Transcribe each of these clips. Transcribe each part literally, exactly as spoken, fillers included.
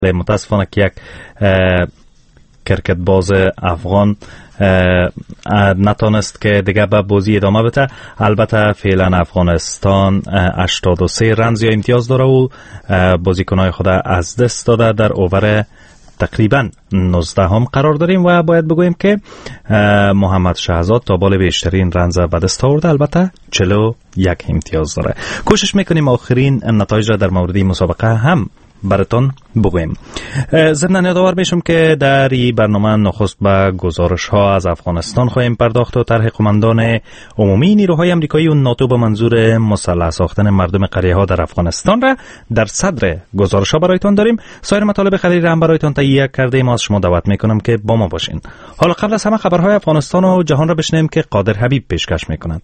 متاسفانه که یک کرکت باز افغان نتونست که دیگه به بازی ادامه بده. البته فعلا افغانستان هشتاد و سه رنز یا امتیاز داره و بازیکنهای خود از دست داده. در اوور تقریبا نوزده هم قرار داریم و باید بگوییم که محمد شهزاد تا بال بیشترین رنز به دست آورده، البته چهل و یک امتیاز داره. کوشش میکنیم آخرین نتایج را در مورد مسابقه هم براتون بگویم. ضمن یادآور میشم که در این برنامه نخست به گزارش ها از افغانستان خواهیم پرداخت و طرح قماندان عمومی نیروهای امریکایی و ناتو به منظور مسلح ساختن مردم قریه ها در افغانستان را در صدر گزارش ها برایتان داریم. سایر مطالب خبری را هم برایتان تهیه کرده ما. از شما دعوت میکنم که با ما باشین. حالا قبل از همه خبرهای افغانستان و جهان را بشنویم که قادر حبیب پیشکش میکند.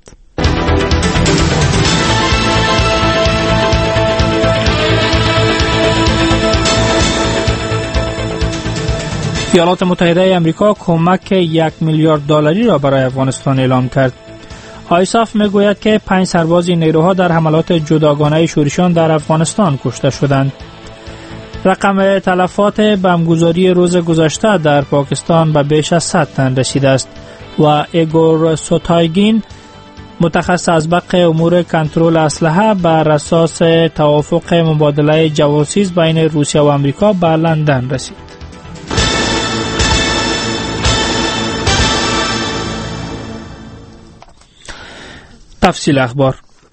ایالات متحده آمریکا کمک یک میلیارد دلاری را برای افغانستان اعلام کرد. آیساف میگوید که پنج سرباز نیروها در حملات جداگانه شورشیان در افغانستان کشته شدند. رقم تلفات بمبگذاری روز گذشته در پاکستان به بیش از صد تن رسیده است و ایگور سوتایگین متخصص از بق امور کنترل اسلحه بر اساس توافق مبادله جواسیس بین روسیه و آمریکا به لندن رسید. تفصیل اخبار.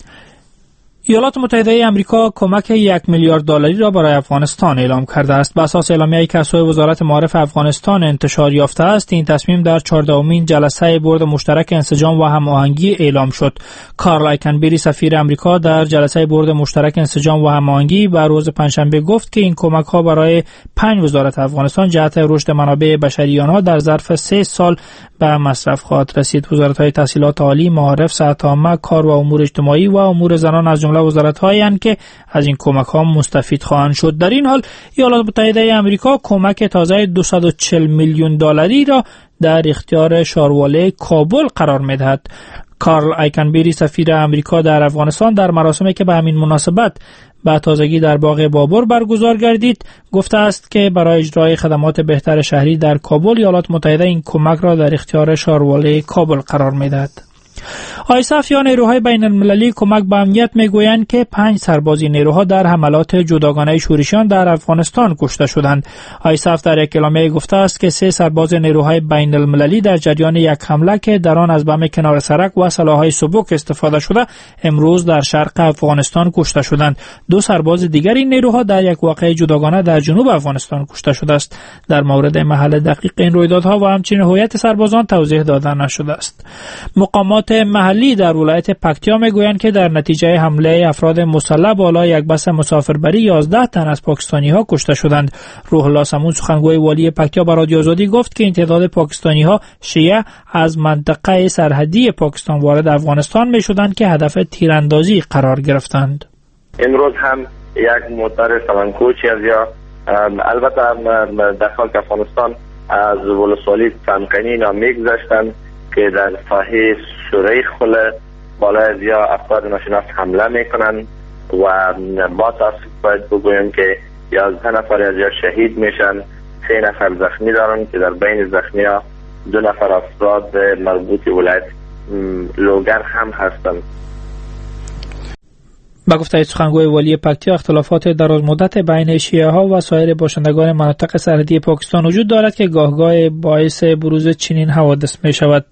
ایالات متحده آمریکا کمک یک میلیارد دلاری را برای افغانستان اعلام کرده است. بر اساس اعلامیه‌ای که از سوی وزارت معارف افغانستان انتشار یافته است، این تصمیم در چهاردهمین جلسه بورد مشترک انسجام و هماهنگی اعلام شد. کارل ایکنبری سفیر آمریکا در جلسه بورد مشترک انسجام و هماهنگی بر روز پنجشنبه گفت که این کمک‌ها برای پنج وزارت افغانستان جهت رشد منابع بشری آنها در ظرف سه سال به مصرف خواهد رسید. وزارت‌های تحصیلات عالی، معارف، صحت عامه، کار و امور اجتماعی و امور زنان از جمله وزارت‌هایی اند که از این کمک‌ها مستفید خواهند شد. در این حال ایالات متحده آمریکا کمک تازه دویست و چهل میلیون دلاری را در اختیار شارواله کابل قرار می‌دهد. کارل ایکنبری سفیر آمریکا در افغانستان در مراسمی که به همین مناسبت به تازگی در باغ بابر برگزار گردید گفته است که برای اجرای خدمات بهتر شهری در کابل ایالات متحده این کمک را در اختیار شارواله کابل قرار می‌دهد. آیساف یا نیروهای بین المللی کمک به امنیت میگویند که پنج سربازی نیروها در حملات جداگانه شورشیان در افغانستان کشته شدند. آیساف در یک اعلامیه گفته است که سه سرباز نیروهای بین المللی در جریان یک حمله که در آن از بم کنار سرک و سلاح‌های سبک استفاده شده امروز در شرق افغانستان کشته شدند. دو سرباز دیگر این نیروها در یک واقعه جداگانه در جنوب افغانستان کشته شده است. در مورد محل دقیق این رویدادها و همچنین هویت سربازان توضیح داده نشده است. مقامات محلی در ولایت پکتیا میگویند که در نتیجه حمله افراد مسلح بالای یک بس مسافربری یازده تن از پاکستانی ها کشته شدند. روح الله سمون سخنگوی والی پکتیا به رادیو آزادی گفت که این تعداد پاکستانی ها شیعه از منطقه سرحدی پاکستان وارد افغانستان می شدند که هدف تیراندازی قرار گرفتند. امروز هم یک موتر سمنکوچی از یا البته داخل افغانستان از ولسوالی تمکنی نام میگذشتند که در ساحه شوریخ خله بالای زیاد افراد ناشناس حمله میکنن و با تاسف باید بگویم که یازده نفر از یا شهید میشن، سه نفر زخمی دارن که در بین زخمی ها دو نفر افراد مربوط ولایت لوگر هم هستند. با گفته سخنگوی والی پکتیا اختلافات دراز مدت بین شیعه ها و سایر باشندگان مناطق سرحدی پاکستان وجود دارد که گاهگاه باعث بروز چنین حوادث می شود.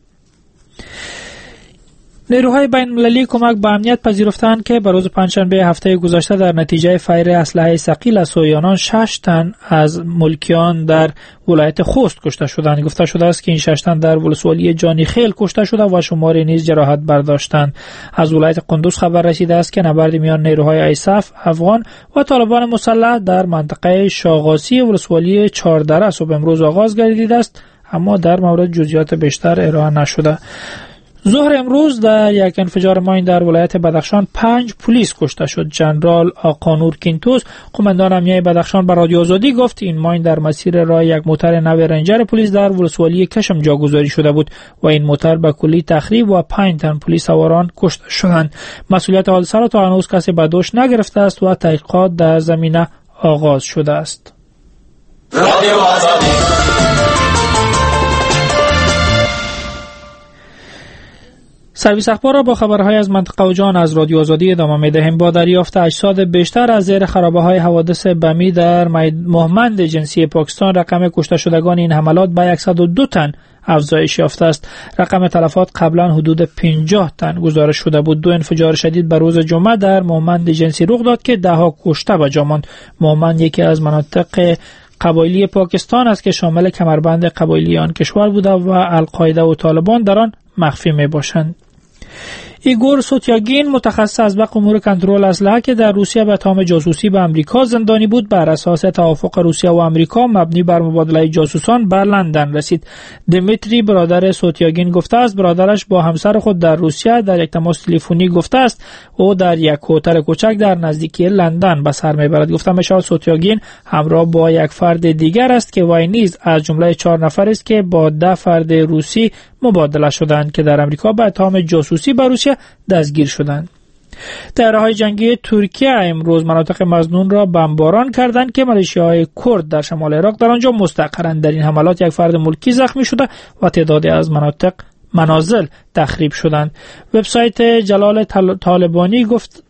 نیروهای بین المللی کمک به امنیت پذیرفتند که بروز پنجشنبه هفته گذشته در نتیجه فایر اسلحه ثقیل از سوی آنان شش تن از ملکیان در ولایت خوست کشته شدند. گفته شده است که این شش تن در ولسوالی جانی خیل کشته شده و شماری نیز جراحت برداشتند. از ولایت قندوز خبر رسیده است که نبرد میان نیروهای آیساف افغان و طالبان مسلح در منطقه شاغاسی ولسوالی چهاردره صبح امروز آغاز گردیده است، اما در مورد جزئیات بیشتر ارائه نشده. ظهر امروز در یک انفجار ماین در ولایت بدخشان پنج پلیس کشته شد. ژنرال آقانور کینتوس قماندان امنیه بدخشان به رادیو آزادی گفت این ماین در مسیر راه یک موتر نو رنجر پلیس در ولسوالی کشم جاگذاری شده بود و این موتر به کلی تخریب و پنج تن پلیس سواران کشته شدند. مسئولیت حادثه را تا هنوز کسی به دوش نگرفته است و تحقیقات در زمینه آغاز شده است. رادیو آزادی. سرویس اخبار را با خبرهای از منطقه و جهان از رادیو آزادی ادامه می‌دهیم. با دریافت اجساد بیشتر از زیر خرابه‌های حوادث بمی در مهمند جنسی پاکستان، رقم کشته شدگان این حملات به صد و دو تن افزایش یافته است. رقم تلفات قبلا حدود پنجاه تن گزارش شده بود. دو انفجار شدید به روز جمعه در مهمند جنسی رخ داد که ده ها کشته به جا ماند. مهمند یکی از مناطق قبایلی پاکستان است که شامل کمربند قبایلی آن کشور بوده و القاعده و طالبان در آن مخفی می باشند. ایگور سوتیاگین، متخصص از بق امور کنترل اسلحه که در روسیه به اتهام جاسوسی به امریکا زندانی بود، بر اساس توافق روسیه و امریکا مبنی بر مبادله جاسوسان به لندن رسید. دمیتری، برادر سوتیاگین، گفته است برادرش با همسر خود در روسیه در یک تماس تلفنی گفته است او در یک هتل کوچک در نزدیکی لندن به سر میبرد. گفته میشود سوتیاگین همراه با یک فرد دیگر است که وی نیز از جمله چهار نفر است که با ده فرد روسی مبادله شدند که در امریکا به اتهام جاسوسی به روسیه دستگیر شدند. طیاره‌های جنگی ترکیه امروز مناطق مظنون را بمباران کردند که میلیشیاهای کرد در شمال عراق در آنجا مستقرند. در این حملات یک فرد ملکی زخمی شده و تعدادی از مناطق منازل تخریب شدند. وبسایت جلال طالبانی گفت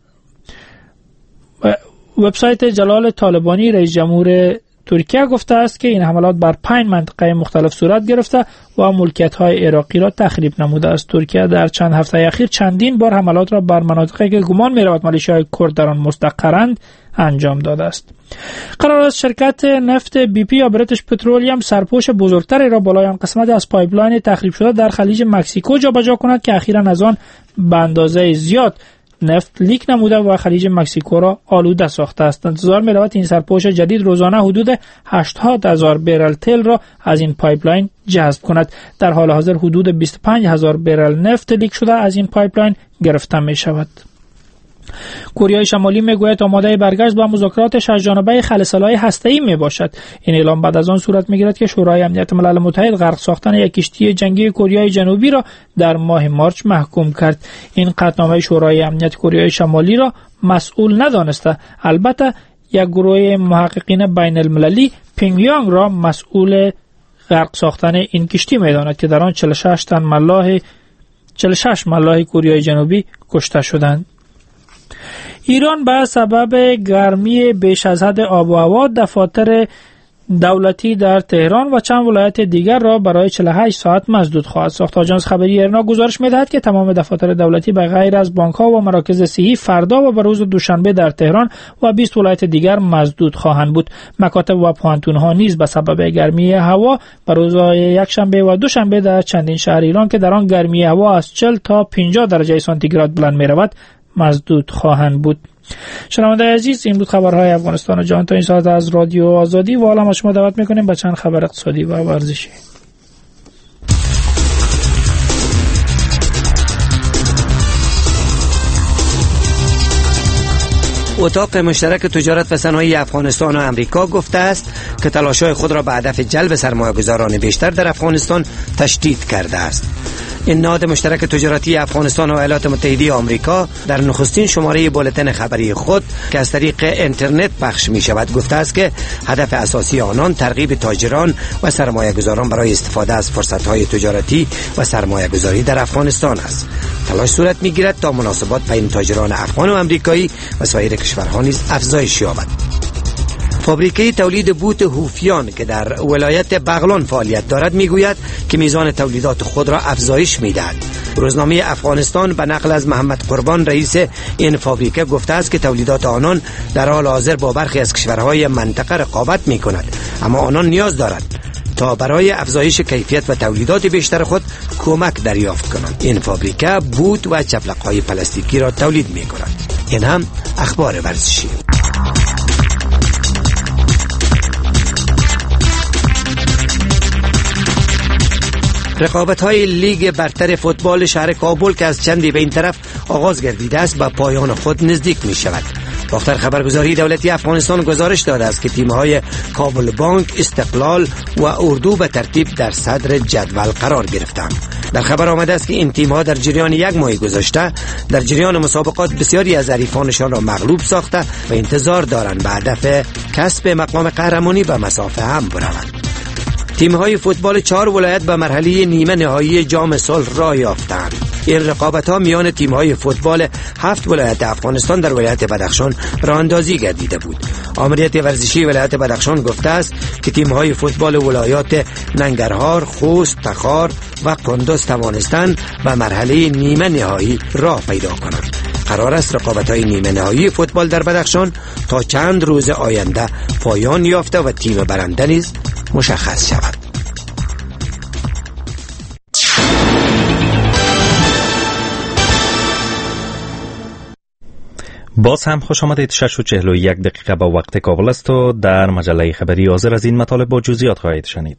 وبسایت جلال طالبانی رئیس جمهور ترکیه گفته است که این حملات بر پنج منطقه مختلف صورت گرفته و ملکیت‌های عراقی را تخریب نموده است. ترکیه در چند هفته اخیر چندین بار حملات را بر مناطقی که گمان می‌رود میلیشیاهای کرد در آن مستقرند انجام داده است. قرار است شرکت نفت بی پی یا بریتیش پترولیم سرپوش بزرگتری را بالای آن قسمت از پایپلاین تخریب شده در خلیج مکزیکو جابجا کند که اخیراً از آن به اندازه زیاد نفت لیک نموده و خلیج مکزیکو را آلوده ساخته است. انتظار می رود این سرپوش جدید روزانه حدود هشتاد هزار برل تیل را از این پایپلاین جذب کند. در حال حاضر حدود بیست و پنج هزار برل نفت لیک شده از این پایپلاین گرفته می شود. کره شمالی میگوید آماده برگشت با مذاکرات ششجانبه خلسلای هسته‌ای می باشد. این اعلام بعد از آن صورت میگیرد که شورای امنیت ملل متحد غرق ساختن یک کشتی جنگی کره جنوبی را در ماه مارچ محکوم کرد. این قطعنامه شورای امنیت کره شمالی را مسئول ندانسته. البته یک گروه محققین بین المللی پینگیانگ را مسئول غرق ساختن این کشتی میداند که در آن چهل و شش تن ملاح چهل و شش ملاح کره جنوبی کشته شدند. ایران به سبب گرمی بیش از حد آب و هوا دفاتر دولتی در تهران و چند ولایت دیگر را برای چهل و هشت ساعت مسدود خواهد ساخت. آژانس خبری ایرنا گزارش می‌دهد که تمام دفاتر دولتی به غیر از بانک‌ها و مراکز صحی فردا و به روز دوشنبه در تهران و بیست ولایت دیگر مسدود خواهند بود. مکاتب و پوهنتون‌ها نیز به سبب گرمی هوا به روزهای یکشنبه و دوشنبه در چندین شهر ایران که در آن گرمی هوا از چهل تا پنجاه درجه سانتیگراد بلند می‌رود مسدود خواهند بود. شنوندگان عزیز، این بود خبرهای افغانستان و جهان تا این ساعت از رادیو آزادی و حالا ما شما دعوت میکنیم به چند خبر اقتصادی و ورزشی. اتاق مشترک تجارت و صنایع افغانستان و امریکا گفته است که تلاش‌های خود را به هدف جلب سرمایه‌گذاران بیشتر در افغانستان تشدید کرده است. این نهاد مشترک تجارتی افغانستان و ایالات متحده آمریکا در نخستین شماره بولتن خبری خود که از طریق اینترنت پخش می شود گفته است که هدف اساسی آنان ترغیب تاجران و سرمایه‌گذاران برای استفاده از فرصت‌های تجارتی و سرمایه‌گذاری در افغانستان است. تلاش صورت می‌گیرد تا مناسبات بین تاجران افغان و آمریکایی و سایر کشورها نیز افزایش یابد. فابریکه تولید بوت هوفیان که در ولایت بغلان فعالیت دارد میگوید که میزان تولیدات خود را افزایش میدهد. روزنامه افغانستان به نقل از محمد قربان رئیس این فابریکه گفته است که تولیدات آنان در حال حاضر با برخی از کشورهای منطقه رقابت میکند، اما آنان نیاز دارند تا برای افزایش کیفیت و تولیدات بیشتر خود کمک دریافت کنند. این فابریکه بوت و چپلق‌های پلاستیکی را تولید میکند. این هم اخبار ورزشی. رقابت‌های لیگ برتر فوتبال شهر کابل که از چندی به این طرف آغاز گردیده است به پایان خود نزدیک می شود. باختر خبرگزاری دولتی افغانستان گزارش داده است که تیم‌های کابل بانک، استقلال و اردو به ترتیب در صدر جدول قرار گرفتند. در خبر آمده است که این تیم‌ها در جریان یک ماه گذشته در جریان مسابقات بسیاری از حریفانشان را مغلوب ساخته و انتظار دارند به هدف کسب مقام قهرمانی به مسافه هم بروند. تیم‌های فوتبال چهار ولایت به مرحله نیمه نهایی جام صلح راه یافتند. این رقابت‌ها میان تیم‌های فوتبال هفت ولایت افغانستان در ولایت بدخشان راه‌اندازی گردیده بود. آمریت ورزشی ولایت بدخشان گفته است که تیم‌های فوتبال ولایات ننگرهار، خوست، تخار و کندز توانستند به مرحله نیمه نهایی راه پیدا کنند. قرار است رقابت‌های نیمه نهایی فوتبال در بدخشان تا چند روز آینده پایان یافته و تیم برنده نیز مشخص شود. باز هم خوش آمدید. شش و چهل و یک دقیقه با وقت کابل است و در مجله خبری حاضر از این مطالب با جزئیات خواهید شنید.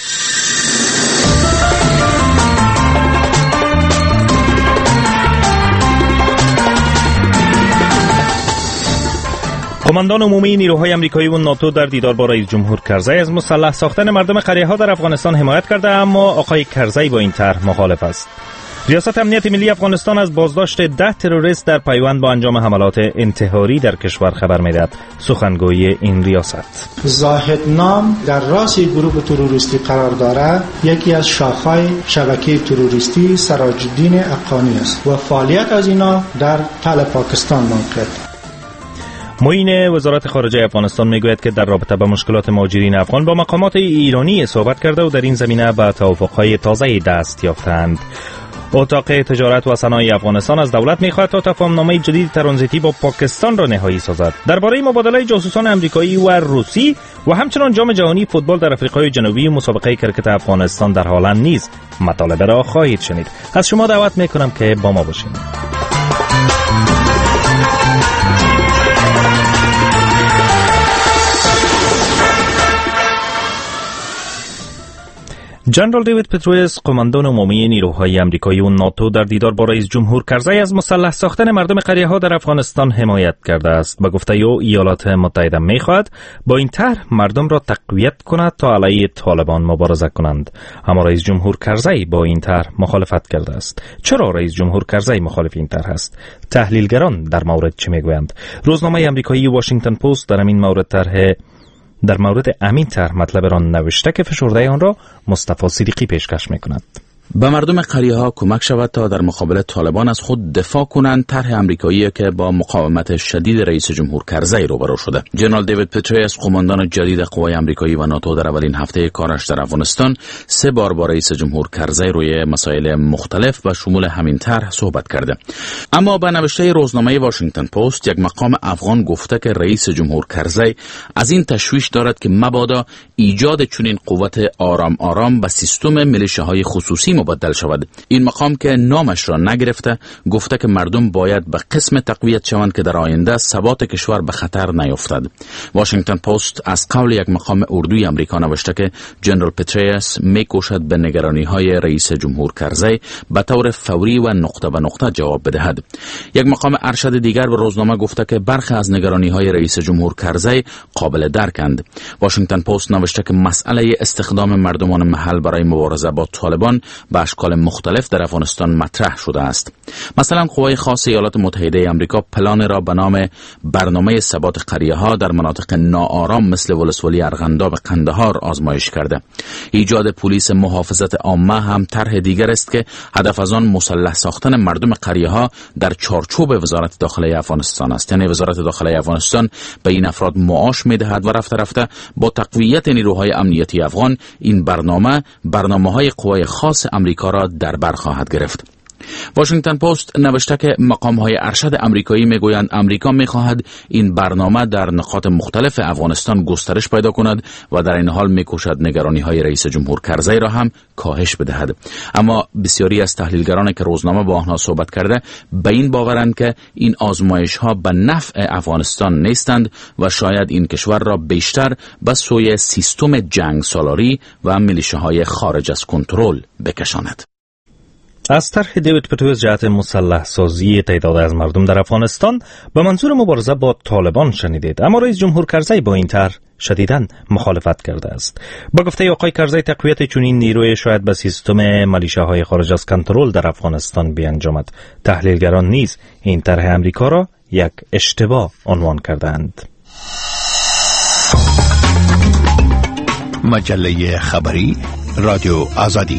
قماندان عمومی نیروهای آمریکایی و ناتو در دیدار با رئیس جمهور کرزی از مسلح ساختن مردم قریه‌ها در افغانستان حمایت کرده، اما آقای کرزی با این طرح مخالف است. ریاست امنیت ملی افغانستان از بازداشت ده تروریست در پیوند با انجام حملات انتحاری در کشور خبر می‌دهد. سخنگوی این ریاست: زاهد نام در راس گروه تروریستی قرار دارد. یکی از شاخه‌های شبکه تروریستی سراج الدین افغانی است و فعالیت از اینا در تل پاکستان موقع. معین وزارت خارجه افغانستان میگوید که در رابطه با مشکلات مهاجرین افغان با مقامات ایرانی صحبت کرده و در این زمینه به توافق‌های تازه‌ای دست یافتند. اتاق تجارت و صنایع افغانستان از دولت می‌خواهد تا تفاهمنامه جدید ترانزیتی با پاکستان را نهایی سازد. درباره مبادله جاسوسان آمریکایی و روسی و همچنین جام جهانی فوتبال در آفریقای جنوبی و مسابقه کرکت افغانستان در هالند نیز مطالب را خواهید شنید. از شما دعوت می‌کنم که با ما باشید. جنرال دیوید پترویس، قماندان عمومی نیروهای آمریکایی و ناتو در دیدار با رئیس جمهور کرزی از مسلح ساختن مردم قریه‌ها در افغانستان حمایت کرده است. با گفته او ایالات متحده می‌خواهد با این طرح مردم را تقویت کند تا علیه طالبان مبارزه کنند، اما رئیس جمهور کرزی با این طرح مخالفت کرده است. چرا رئیس جمهور کرزی مخالف این طرح است؟ تحلیلگران در مورد چه میگویند؟ روزنامه آمریکایی واشنگتن پست در این مورد طرح در مورد امین طرح مطلب را نوشته که فشرده آن را مصطفی صدیقی پیشکش می‌کند. به مردم قریه‌ها کمک شود تا در مقابل طالبان از خود دفاع کنند. طرح آمریکایی که با مقاومت شدید رئیس جمهور کرزی روبرو شده. جنرال دیوید پترویس، قماندان جدید قوای آمریکایی و ناتو، در اولین هفته کارش در افغانستان سه بار با رئیس جمهور کرزی روی مسائل مختلف و شمول همین طرح صحبت کرده. اما به نوشته روزنامه واشنگتن پست، یک مقام افغان گفته که رئیس جمهور کرزی از این تشویش دارد که مبادا ایجاد چنین قوت آرام آرام به سیستم میلیشیاهای خصوصی مبدل شود. این مقام که نامش را نگرفته گفته که مردم باید به قسم تقویت شوند که در آینده ثبات کشور به خطر نیفتد. واشنگتن پست از قول یک مقام اردوی آمریکا نوشته که جنرال پترویس میکوشد به نگرانی‌های رئیس جمهور کرزی به طور فوری و نقطه به نقطه جواب بدهد. یک مقام ارشد دیگر به روزنامه گفته که برخی از نگرانی‌های رئیس جمهور کرزی قابل درکند. واشنگتن پست نوشته که مسئله استخدام مردمان محل برای مبارزه با طالبان به اشکال مختلف در افغانستان مطرح شده است. مثلا قوای خاص ایالات متحده آمریکا پلان را به نام برنامه ثبات قریه‌ها در مناطق ناآرام مثل ولسوالی ارغنداب و قندهار آزمایش کرده. ایجاد پلیس محافظت عامه هم طرح دیگر است که هدف از آن مسلح ساختن مردم قریه‌ها در چارچوب وزارت داخلی افغانستان است. یعنی وزارت داخلی افغانستان به این افراد معاش می‌دهد و رفته رفته با تقویت نیروهای امنیتی افغان این برنامه برنامه‌های قوای خاص امریکا را در بر خواهد گرفت. واشنگتن پست نوشته که مقام‌های ارشد آمریکایی میگویند آمریکا می‌خواهد این برنامه در نقاط مختلف افغانستان گسترش پیدا کند و در این حال می‌کوشد نگرانی‌های رئیس جمهور کرزی را هم کاهش بدهد. اما بسیاری از تحلیلگران که روزنامه با آنها صحبت کرده به این باورند که این آزمایش‌ها به نفع افغانستان نیستند و شاید این کشور را بیشتر به سوی سیستم جنگ سالاری و میلیشیاهای خارج از کنترل بکشاند. از طرح دیوید پترویس جهت مسلح سازی تعداد از مردم در افغانستان به منظور مبارزه با طالبان شنیدید، اما رئیس جمهور کرزی با این طرح شدیداً مخالفت کرده است. با گفته آقای کرزی تقویت چنین نیروی شاید به سیستم ملیشه‌های خارج از کنترل در افغانستان بیانجامد. تحلیلگران نیز این طرح امریکا را یک اشتباه عنوان کردند. مجله خبری رادیو آزادی.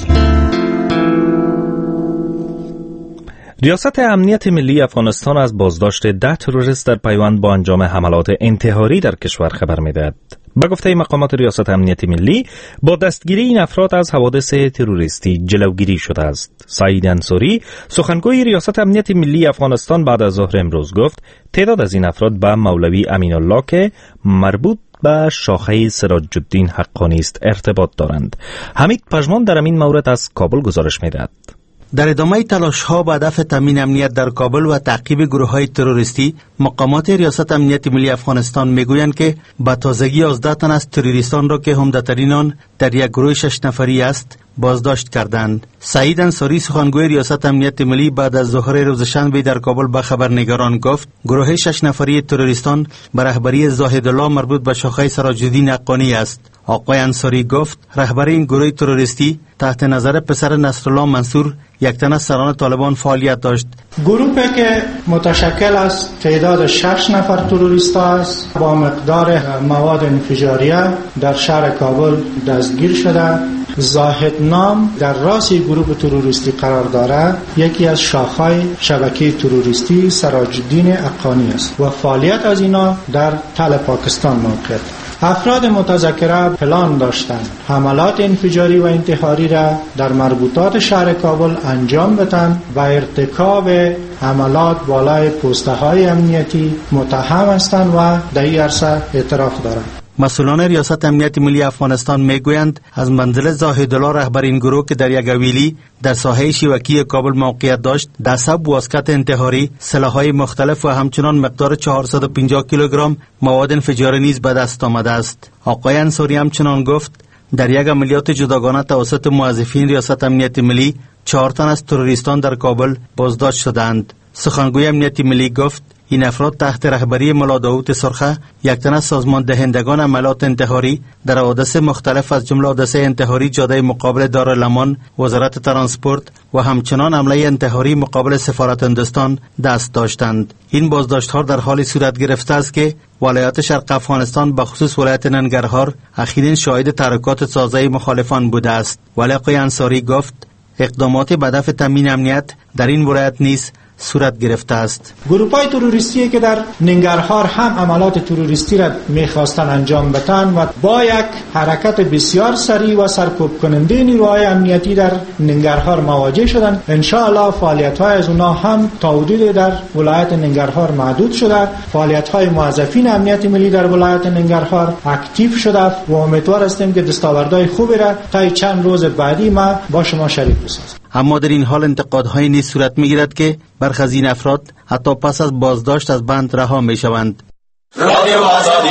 ریاست امنیت ملی افغانستان از بازداشت ده تروریست در پیوند با انجام حملات انتحاری در کشور خبر می‌دهد. به گفته مقامات ریاست امنیت ملی، با دستگیری این افراد از حوادث تروریستی جلوگیری شده است. سعید انصاری، سخنگوی ریاست امنیت ملی افغانستان، بعد از ظهر امروز گفت تعداد از این افراد به مولوی امین الله که مربوط به شاخه سراج الدین حقانی است ارتباط دارند. حمید پژمان در این مورد از کابل گزارش می‌دهد. در ادامه تلاش‌ها به هدف تامین امنیت در کابل و تعقیب گروه‌های تروریستی، مقامات ریاست امنیت ملی افغانستان میگویند که به تازگی یازده تن از تروریستان را که عمده‌ترین آن در یک گروه شش نفری است بازداشت کردند. سعید انصاری، سخنگوی ریاست امنیت ملی، بعد از ظهر روز شنبه در کابل به خبرنگاران گفت گروه شش نفری تروریستان به رهبری زاهدالله مربوط به شاخه سراج الدین حقانی است. آقای انصاری گفت رهبر این گروه تروریستی تحت نظر پسر نصرالله منصور، یک تن از سران طالبان، فعالیت داشت. گروهی که متشکل از تعداد شش نفر تروریست است با مقدار مواد انفجاریه در شهر کابل دستگیر شده. زاهد نام در راس گروه تروریستی قرار دارد. یکی از شاخه‌های شبکه تروریستی سراج الدین حقانی است و فعالیت از اینا در تل پاکستان موقع. افراد متذکره پلان داشتند حملات انفجاری و انتحاری را در مربوطات شهر کابل انجام بدن و ارتکاب حملات بالای پوسته های امنیتی متهم هستند و در این عرصه اعتراف دارند. مسئولان ریاست امنیت ملی افغانستان میگویند از منزل زاهدالله رهبر این گروه که در یک حویلی در ساحه شیوکی کابل موقعیت داشت، دستب واسکت انتحاری، سلاح‌های مختلف و همچنان مقدار چهارصد و پنجاه کیلوگرم مواد انفجاری نیز به دست آمده است. آقای انصاری همچنان گفت در یک عملیات جداگانه توسط موظفین ریاست امنیت ملی چهار تن از تروریستان در کابل بازداشت شدند. سخنگوی امنیت ملی گفت این افراد تحت رهبری ملا داوود سرخه، یک تن از سازمان دهندگان عملیات انتحاری در حوادث مختلف از جمله حادثه انتحاری جاده مقابل دارالمان، وزارت ترانسپورت و همچنان حمله انتحاری مقابل سفارت هندوستان دست داشتند. این بازداشت‌ها در حالی صورت گرفته است که ولایت شرق افغانستان به خصوص ولایت ننگرهار اخیراً شاهد تحرکات سازی مخالفان بوده است. ولی آقای انصاری گفت اقدامات به هدف تامین امنیت در این ولایت نیز صورت گرفته است. گروه‌های تروریستی که در ننگرهار هم عملات تروریستی را می‌خواستند انجام بدن و با یک حرکت بسیار سریع و سرکوب کننده نیروهای امنیتی در ننگرهار مواجه شدند. ان شاء الله فعالیت‌های از اونها هم تا حدود در ولایت ننگرهار محدود شده. فعالیت‌های موظفین امنیت ملی در ولایت ننگرهار اکتیو شده و امیدوار هستیم که دستاوردهای خوبی را تا چند روز بعدی ما با شما شریک بسازیم. اما در این حال انتقادهای نیز صورت می‌گیرد که برخی از این افراد حتی پس از بازداشت از بند رها می‌شوند. رادیو آزادی.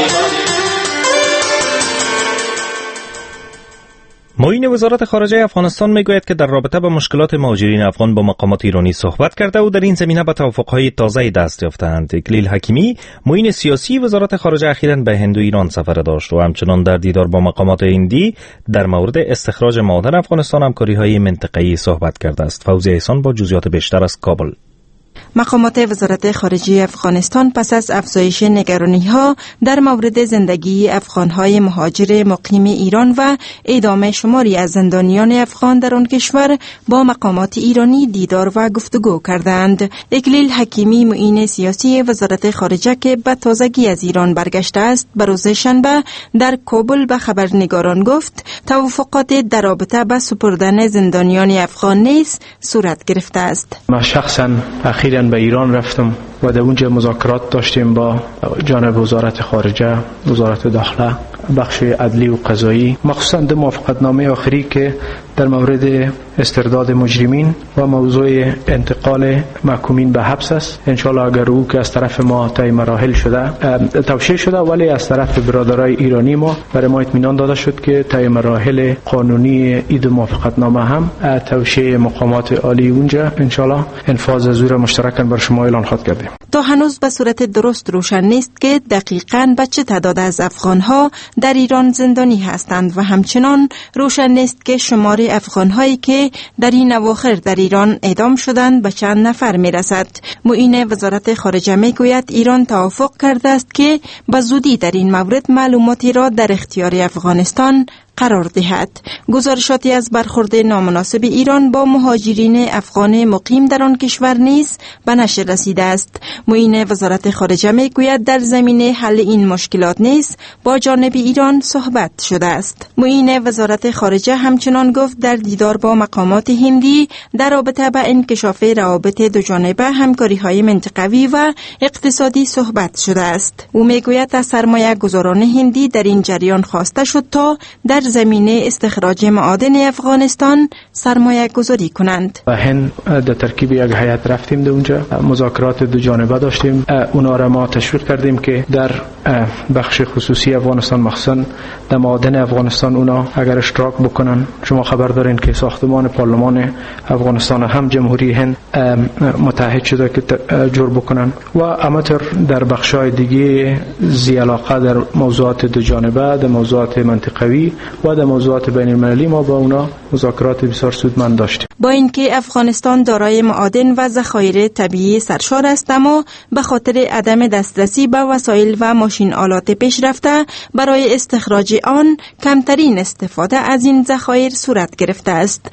معین وزارت خارجه افغانستان میگوید که در رابطه با مشکلات مهاجرین افغان با مقامات ایرانی صحبت کرده و در این زمینه به توافق‌های تازه‌ای دست یافته‌اند. اکلیل حکیمی، معین سیاسی وزارت خارجه، اخیراً به هند و ایران سفر داشت و همچنان در دیدار با مقامات هندی در مورد استخراج معادن افغانستان همکاری‌های منطقه‌ای صحبت کرده است. فوزی احسان با جزئیات بیشتر از کابل. مقامات وزارت خارجه افغانستان پس از افزایش نگرانی‌ها در مورد زندگی افغان‌های مهاجر مقیم ایران و اعدام شماری از زندانیان افغان در آن کشور با مقامات ایرانی دیدار و گفتگو کردند. اکلیل حکیمی، معین سیاسی وزارت خارجه که به تازگی از ایران برگشته است، به روز شنبه در کابل به خبرنگاران گفت توافقات در رابطه با سپردن زندانیان افغان نیز صورت گرفته است. من شخصاً اخیراً به ایران رفتم و در اونجا مذاکرات داشتیم با جانب وزارت خارجه، وزارت داخله بخش عدلی و قضایی، مخصوصا در موافقتنامه آخری که در مورد استرداد مجرمین و موضوع انتقال محکومین به حبس است. انشالله اگر او که از طرف ما طی مراحل شده توشیح شده، ولی از طرف برادرای ایرانی ما برای ما اطمینان داده شد که طی مراحل قانونی اید موافقتنامه هم توشیح مقامات عالی اونجا انشالله انفاذ زور مشترک بر شما اعلان خواهد کردیم. تا هنوز به صورت درست روشن نیست که دقیقاً به چه تعداد از افغانها در ایران زندانی هستند و همچنان روشن نیست که شمار افغانهایی که در این اواخر در ایران اعدام شدند به چند نفر می رسد. معین وزارت خارجه می گوید ایران توافق کرده است که به زودی در این مورد معلوماتی را در اختیار افغانستان قرار دهد. گزارشاتی از برخورد نامناسب ایران با مهاجرین افغان مقیم در آن کشور نیز به نشر رسیده است. معین وزارت خارجه می گوید در زمینه حل این مشکلات نیز با جانب ایران صحبت شده است. معین وزارت خارجه همچنان گفت در دیدار با مقامات هندی در رابطه با انکشاف روابط دو جانبه، همکاری‌های منطقوی و اقتصادی صحبت شده است. او می گوید از سرمایه گذاران هندی در این جریان خواسته شد تا در زمینه استخراج معادن افغانستان سرمایه گذاری کنند. هند در ترکیب یک هیئت رفتیم در اونجا، مذاکرات دو جانبه داشتیم. اونا را ما تشویق کردیم که در بخش خصوصی افغانستان، مخصوصا در معادن افغانستان، اونا اگر اشتراک بکنن. شما خبر دارین که ساختمان پارلمان افغانستان هم جمهوری هند متحد شده که جور بکنن و امتر در بخشای دیگه زی علاقه در موضوعات دو جانبه، در موضوعات منطقوی و در موضوعات بین المللی ما با اونا مذاکرات بسیار سودمند داشتیم. با اینکه افغانستان دارای معادن و ذخایر طبیعی سرشار است، اما به خاطر عدم دسترسی به وسایل و ماشین آلات پیشرفته برای استخراج آن کمترین استفاده از این ذخایر صورت گرفته است.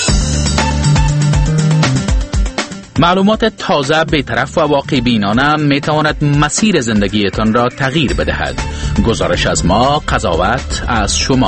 معلومات تازه، بی‌طرف و واقع بینانه می تواند مسیر زندگیتان را تغییر بدهد. گزارش از ما، قضاوت از شما.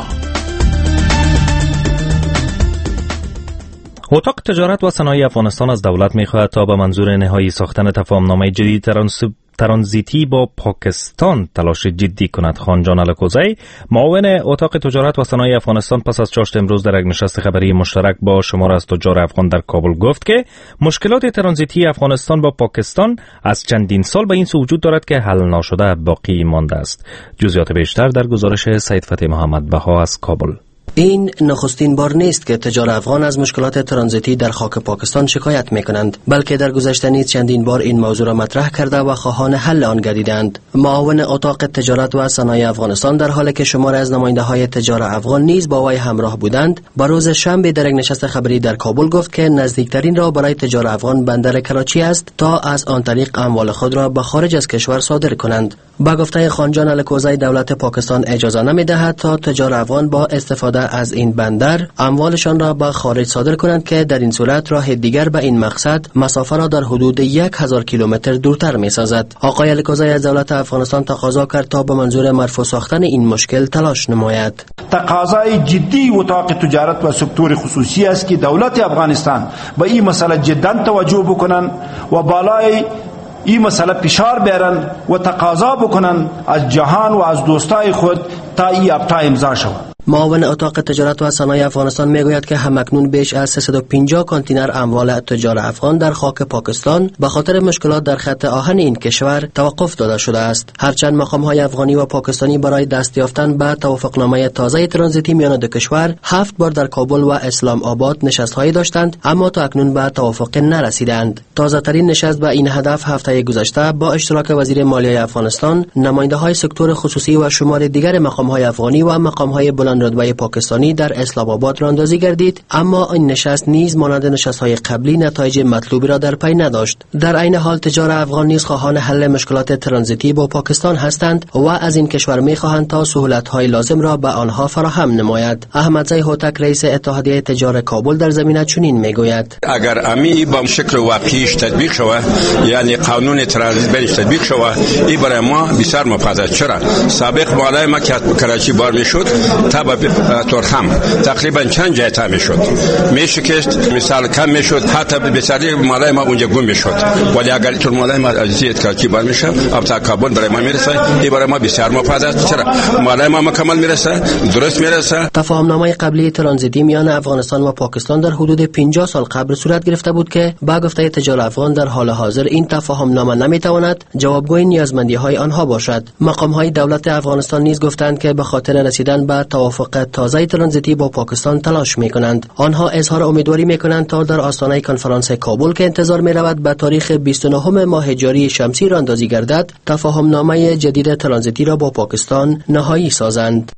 اتاق تجارت و صنایع افغانستان از دولت می خواهد تا به منظور نهایی ساختن تفاهمنامه جدید ترانزیتی با پاکستان تلاش جدی کند. خانجان الکوزی، معاون اتاق تجارت و صنایع افغانستان، پس از چاشت امروز در یک نشست خبری مشترک با شمار از تجار افغان در کابل گفت که مشکلات ترانزیتی افغانستان با پاکستان از چندین سال به این سو وجود دارد که حل نشده باقی مانده است. جزئیات بیشتر در گزارش سید فتحی محمد بها از کابل. این نخستین بار نیست که تجار افغان از مشکلات ترانزیتی در خاک پاکستان شکایت میکنند، بلکه در گذشته نیز چندین بار این موضوع را مطرح کرده و خواهان حل آن گردیدند. معاون اتاق تجارت و صنایع افغانستان در حالی که شمار از نماینده های تجار افغان نیز با وی همراه بودند، با روز شنبه در یک نشست خبری در کابل گفت که نزدیکترین راه برای تجار افغان بندر کراچی است تا از آن طریق اموال خود را به خارج از کشور صادر کنند. با گفته خانجان الکوزی، دولت پاکستان اجازه نمی‌دهد تا تجار افغان با استفاده از این بندر اموالشان را به خارج صادر کنند که در این صورت راه دیگر به این مقصد مسافه را در حدود یک هزار کیلومتر دورتر می‌سازد. آقای الکوزی از دولت افغانستان تقاضا کرد تا به منظور مرفوع ساختن این مشکل تلاش نماید. تقاضای جدی اتاق تجارت و سکتور خصوصی است که دولت افغانستان به این مسئله جدا توجه بکنند و بالای این مسئله فشار بیارن و تقاضا بکنن از جهان و از دوستای خود تا این ابتا امضا شود. معاون اتاق تجارت و صنایع افغانستان میگوید که همکنون بیش از سیصد و پنجاه کانتینر اموال تجار افغان در خاک پاکستان به خاطر مشکلات در خط آهن این کشور توقف داده شده است. هرچند مقام‌های افغانی و پاکستانی برای دست یافتن به توافقنامه تازه ترانزیتی میان دو کشور هفت بار در کابل و اسلام آباد نشست‌هایی داشتند، اما تا اکنون به توافق نرسیدند. تازه‌ترین نشست به این هدف هفته گذشته با اشتراک وزیر مالیه افغانستان، نماینده‌های سکتور خصوصی و شمار دیگر مقام‌های افغانی و مقام‌های بلند رتبه پاکستانی در اسلام آباد راندازی گردید، اما این نشست نیز مانند نشست‌های قبلی نتایج مطلوبی را در پی نداشت. در عین حال تجار افغان نیز خواهان حل مشکلات ترانزیتی با پاکستان هستند و از این کشور می‌خواهند تا سهولت‌های لازم را به آنها فراهم نماید. احمدزی هوتک، رئیس اتحادیه تجار کابل، در زمینه چنین میگوید: اگر امی با شکل واقعیش تطبیق شود، یعنی قانون ترانزیت برش تطبیق شود، این برای ما بسیار مفید است. چرا؟ سابق بالای ما که کراچی بار میشد، تا به ترخم تقریبا چند جای تعمیر شد، میشکست، مثال کم میشد، حتی بسیاری مالای ما اونجا گم میشد. ولی اگر تو مالای ما از زیاد کاکی بر میشه اب تا کابل برای ما میرسه، این برای ما بسیار مفید است. چرا مالای ما مکمل میرسه، درست میرسه. تفاهمنامه قبلی ترانزیتی میان افغانستان و پاکستان در حدود پنجاه سال قبل صورت گرفته بود که با گفته تجار افغان در حال حاضر این تفاهمنامه نمیتواند جوابگوی نیازمندی‌های آنها باشد. مقام‌های دولت افغانستان نیز گفتند که به خاطر رسیدن به توافق تازه ترانزیتی با پاکستان تلاش می‌کنند. آنها اظهار امیدواری می‌کنند تا در آستانه کنفرانس کابل که انتظار می‌رود به تاریخ بیست و نه ماه جاری شمسی راندازی گردد، تفاهمنامه جدید ترانزیتی را با پاکستان نهایی سازند.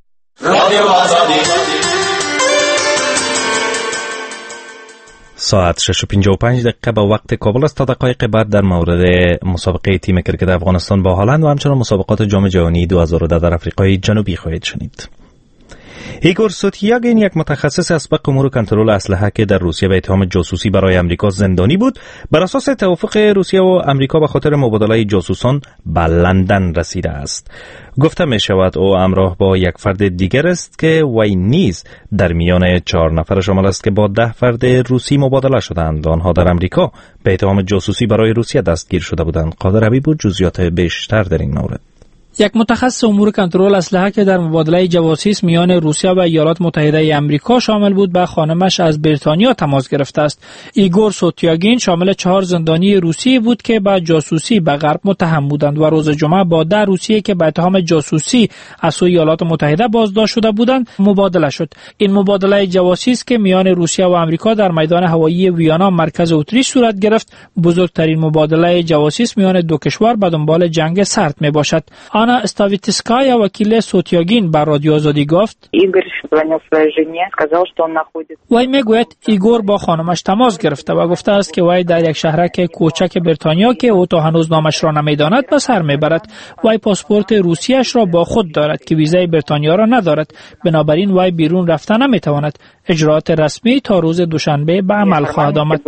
ساعت شش و پنجاه و پنج دقیقه به وقت کابل است. تا دقایق بعد در مورد مسابقه تیم کرکت افغانستان با هلند و همچنین مسابقات جام جهانی دو هزار و ده در آفریقای جنوبی خواهید شنید. ایگور سوتیاگین، یک متخصص اسبق امور کنترل اسلحه که در روسیه به اتهام جاسوسی برای امریکا زندانی بود، بر اساس توافق روسیه و امریکا به خاطر مبادله جاسوسان به لندن رسیده است. گفته می شود او همراه با یک فرد دیگر است که وی نیز در میان چهار نفر شامل است که با ده فرد روسی مبادله شدند. آنها در امریکا به اتهام جاسوسی برای روسیه دستگیر شده بودند. قادر حبیب بود جزئیات بیشتر در این مورد. یک متخصص امور کنترل اسلحه که در مبادله جواسیس میان روسیه و ایالات متحده آمریکا شامل بود به خانمش از بریتانیا تماس گرفته است. ایگور سوتیاگین شامل چهار زندانی روسی بود که به جاسوسی به غرب متهم بودند و روز جمعه با ده روسی که به اتهام جاسوسی از سوی ایالات متحده بازداشت شده بودند مبادله شد. این مبادله جواسیس که میان روسیه و آمریکا در میدان هوایی ویانا مرکز اتریش صورت گرفت، بزرگترین مبادله جواسیس میان دو کشور به دنبال جنگ سرد می باشد. آنا استاویتسکایا وکیل سوتیاگین بر رادیو آزادی گفت: وی میگوید ایگور با خانمش تماس گرفته و گفته است که وی در یک شهرک کوچک بریتانیا که او تا هنوز نامش را نمیداند به سر میبرد. وی پاسپورت روسیش را با خود دارد که ویزای بریتانیا را ندارد، بنابراین وی بیرون رفته نمیتواند. اجراءات رسمی تا روز دوشنبه به عمل خواهد آمد.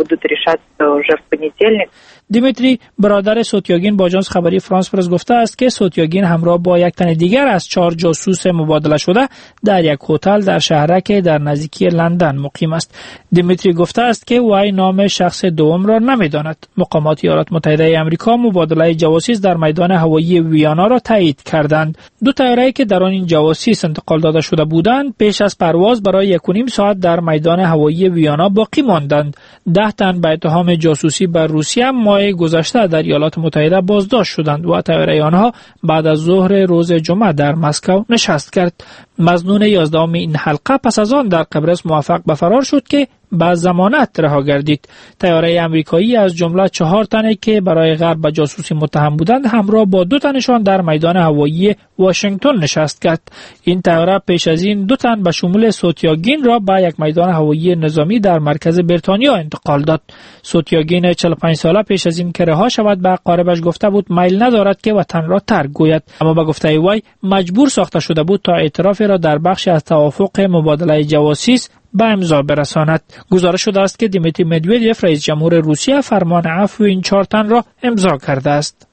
دیمیتری برادر سوتیاگین با آژانس خبری فرانس پرس گفته است که سوتیاگین همراه با یک تن دیگر از چهار جاسوس مبادله شده در یک هتل در شهرک در نزدیکی لندن مقیم است. دیمیتری گفته است که وی نام شخص دوم را نمیداند. مقامات ایالات متحده آمریکا مبادله جواسیس در میدان هوایی ویانا را تایید کردند. دو طیاره‌ای که در آن این جواسیس انتقال داده شده بودند پیش از پرواز برای یک و نیم ساعت در میدان هوایی ویانا باقی ماندند. ده تن به اتهام جاسوسی بر روسیه ماه گذشته در ایالات متحده بازداشت شدند و طیاره آنها بعد از ظهر روز جمعه در مسکو نشست کرد. مظنون یازدهم این حلقه پس از آن در قبرس موفق به فرار شد که با ضمانت رها گردید. طیاره آمریکایی از جمله چهار تنی که برای غرب به جاسوسی متهم بودند همراه با دو تنشان در میدان هوایی واشنگتن نشست کرد. این طیاره پیش از این دو تن به شمول سوتیاگین را به یک میدان هوایی نظامی در مرکز بریتانیا انتقال داد. سوتیاگین چهل و پنج ساله پیش از این که رها شود به اقاربش گفته بود میل ندارد که وطن را ترک گوید، اما به گفته وی مجبور ساخته شده بود تا اعتراف را در بخش از توافق مبادله جواسیس به امضا برساند. گزارش شده است که دیمیتری مدودیف رئیس جمهور روسیه فرمان عفو این چهار تن را امضا کرده است.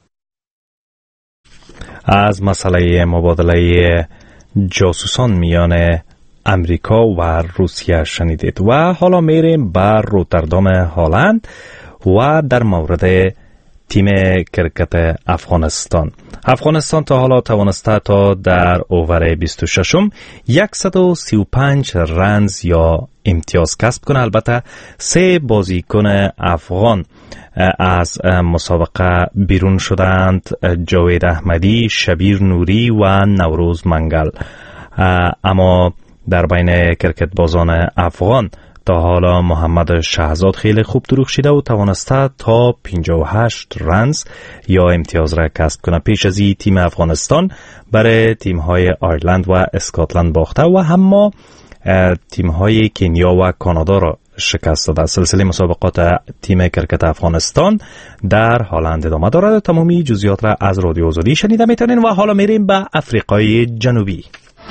از مسئله مبادله جاسوسان میان امریکا و روسیه شنیدید و حالا میریم به روتردام هلند و در مورد تیم کرکت افغانستان. افغانستان تا حالا توانسته تا در اوور بیست و ششم صد و سی و پنج رنز یا امتیاز کسب کنه. البته سه بازیکن افغان از مسابقه بیرون شدند: جاوید احمدی، شبیر نوری و نوروز منگل. اما در بین کرکت بازان افغان تا حالا محمد شهزاد خیلی خوب درخشیده و توانسته تا پنجاه و هشت رنز یا امتیاز را کسب کنه. پیش از این تیم افغانستان برای تیم‌های آیرلند و اسکاتلند باخته و اما تیم‌های کنیا و کانادا را شکست داده. سلسله مسابقات تیم کرکت افغانستان در هلند ادامه دارد. تمامی جزئیات را از رادیو آزادی شنیده میتونین و حالا میریم به آفریقای جنوبی.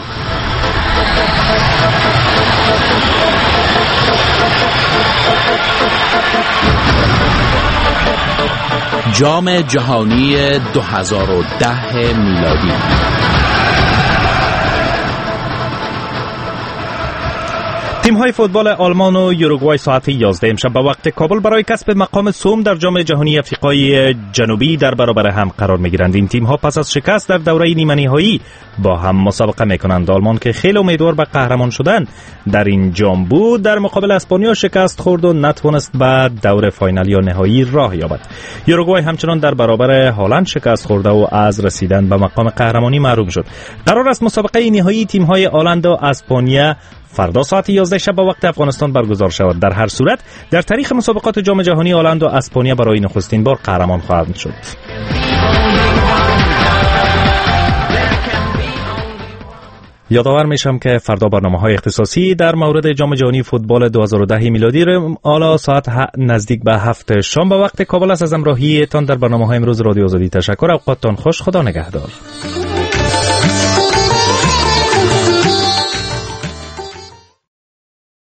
جام جهانی دو هزار و ده میلادی. تیم‌های فوتبال آلمان و یوروگوای ساعت یازده امشب به وقت کابل برای کسب مقام سوم در جام جهانی آفریقای جنوبی در برابر هم قرار می‌گیرند. این تیم‌ها پس از شکست در دوره نیمه نهایی با هم مسابقه می‌کنند. آلمان که خیلی امیدوار به قهرمان شدن در این جام بود، در مقابل اسپانیا شکست خورد و نتوانست به دور فاینال یا نهایی راه یابد. یوروگوای همچنان در برابر هلند شکست خورده و از رسیدن به مقام قهرمانی محروم شد. قرار است مسابقه نهایی تیم‌های هلند و اسپانیا فردا ساعت یازده شب به وقت افغانستان برگزار شود. در هر صورت در تاریخ مسابقات جام جهانی هلند و اسپانیا برای نخستین بار قهرمان خواهند شد. یادآور میشم که فردا برنامه‌های اختصاصی در مورد جام جهانی فوتبال دو هزار و ده میلادی را ساعت نزدیک به هفت شام به وقت کابل است. از همراهیتان در برنامه‌های امروز رادیو آزادی تشکر. اوقاتتان خوش. خدا نگهدار.